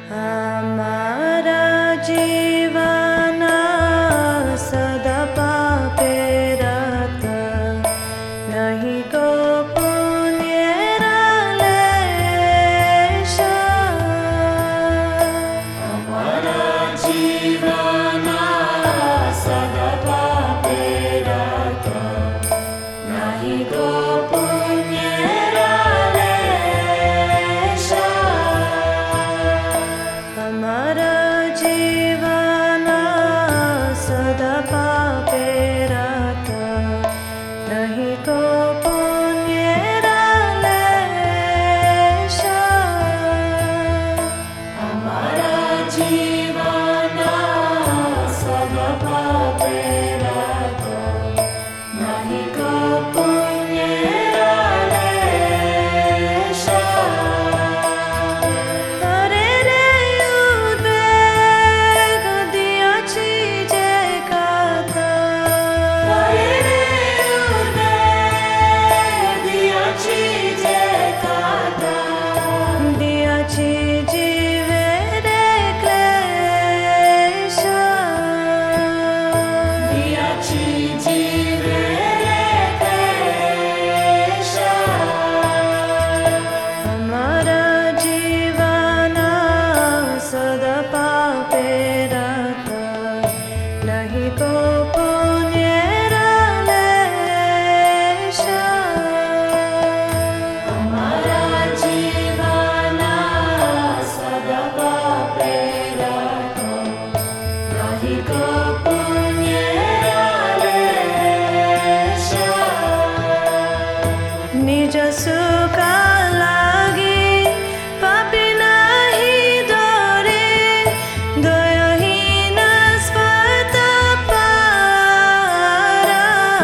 हमारा जीवन सदा पापे रत, नहीं को पुण्य लेश। हमारा जीवन सदा पापे रत, नहीं को पुण्य लेश। हमारा जीवन सदा पापे रत, नहीं को पुण्य लेश। हमारा जीवन सदा पापे रत, नहीं को पुण्य लेश। हरे रे उद्वेग दियाची जे कथा, हरे रे उद्वेग दियाची जे कथा, दियाची जीवे रे क्लेश। दियाची जीवे रे क्लेश। हमारा जीवन सदा पापे रत, नहीं को पुण्य लेश। हमारा जीवन सदा पापे रत, नहीं को पुण्य लेश। निज सुख लागी पापी नहीं डरे, दयाहीन स्वत पारा।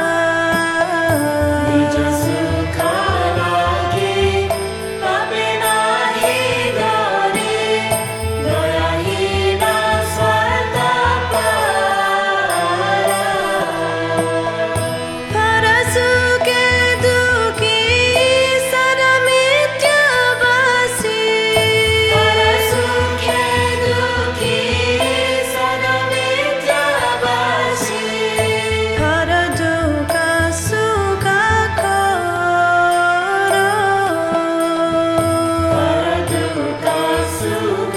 निज सुख लागी पापी नहीं डरे, दयाहीन स्वत पारा। परसु के दुखी सरमित्यवासी, परसु के दुखी सरमित्यवासी, हर दुख सुख खोरो। हर दुख सुख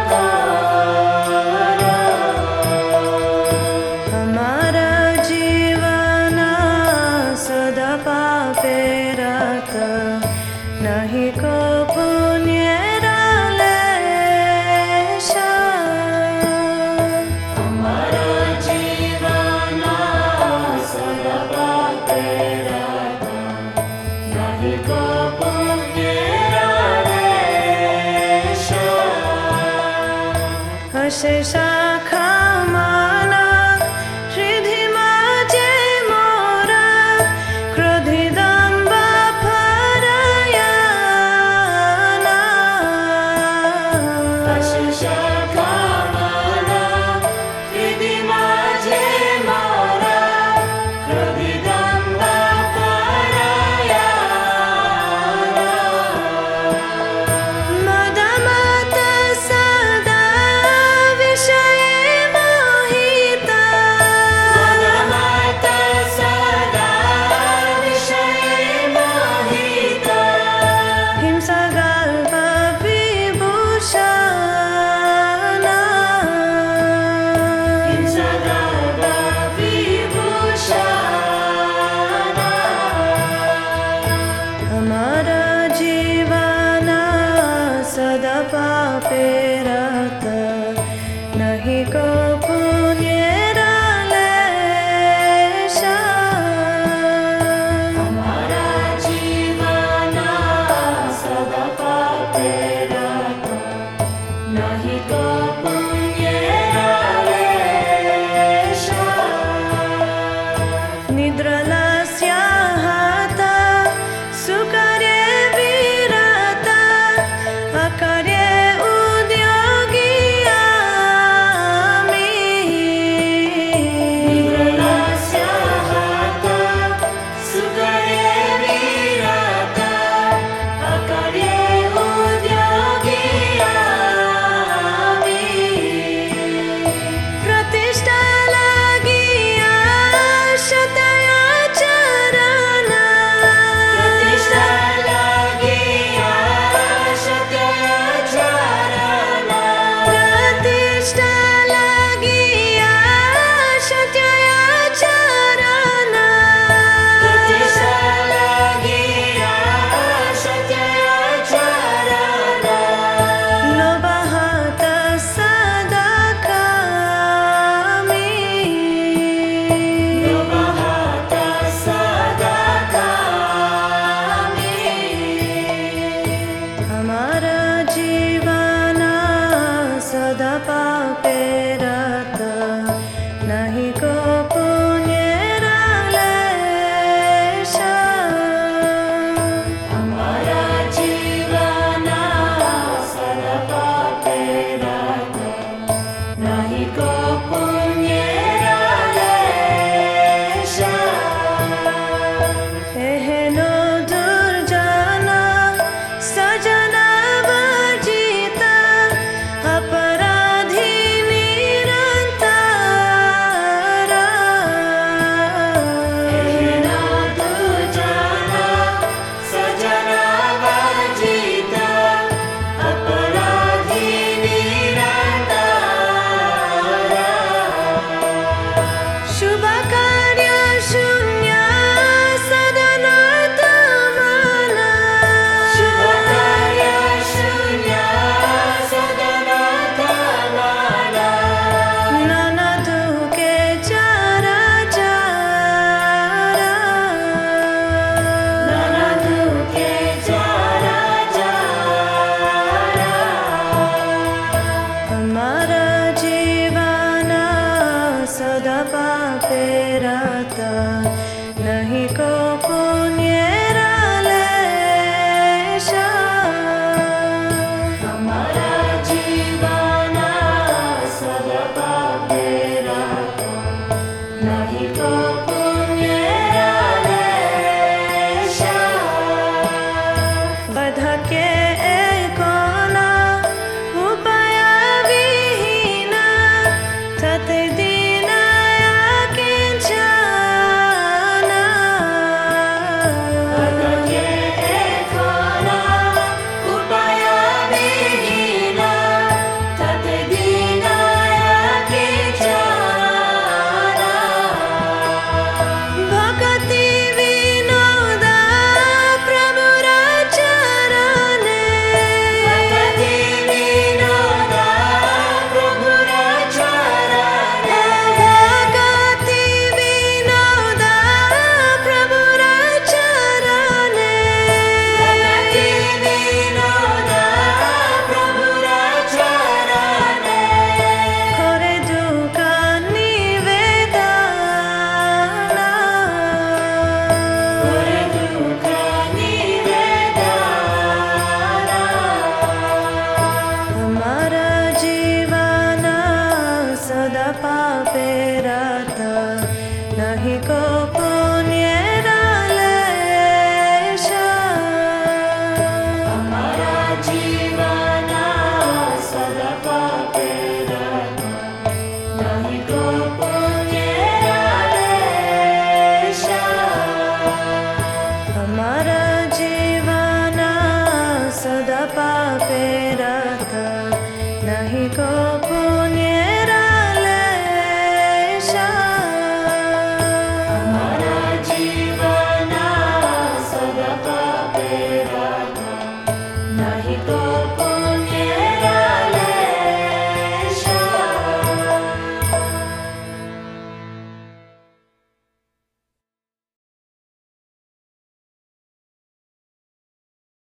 खोरो। हमारा जीवन सदा पापे रत, नहीं को पुण्य लेश। हमारा जीवन सदा पापे रत, नहीं को पुण्य लेश। अशेष मन हृदि माझे मोरा, क्रोधी दंभ फरयाना। अशेष मन हृदि माझे मोरा, क्रोधी दंभ फरयाना। मद मत सदा विषय मोहिता, मद मत सदा विषय मोहिता, हिंसा गर्भ विभूषण। हिंसा गर्भ विभूषण। हमारा जीवन सदा पापे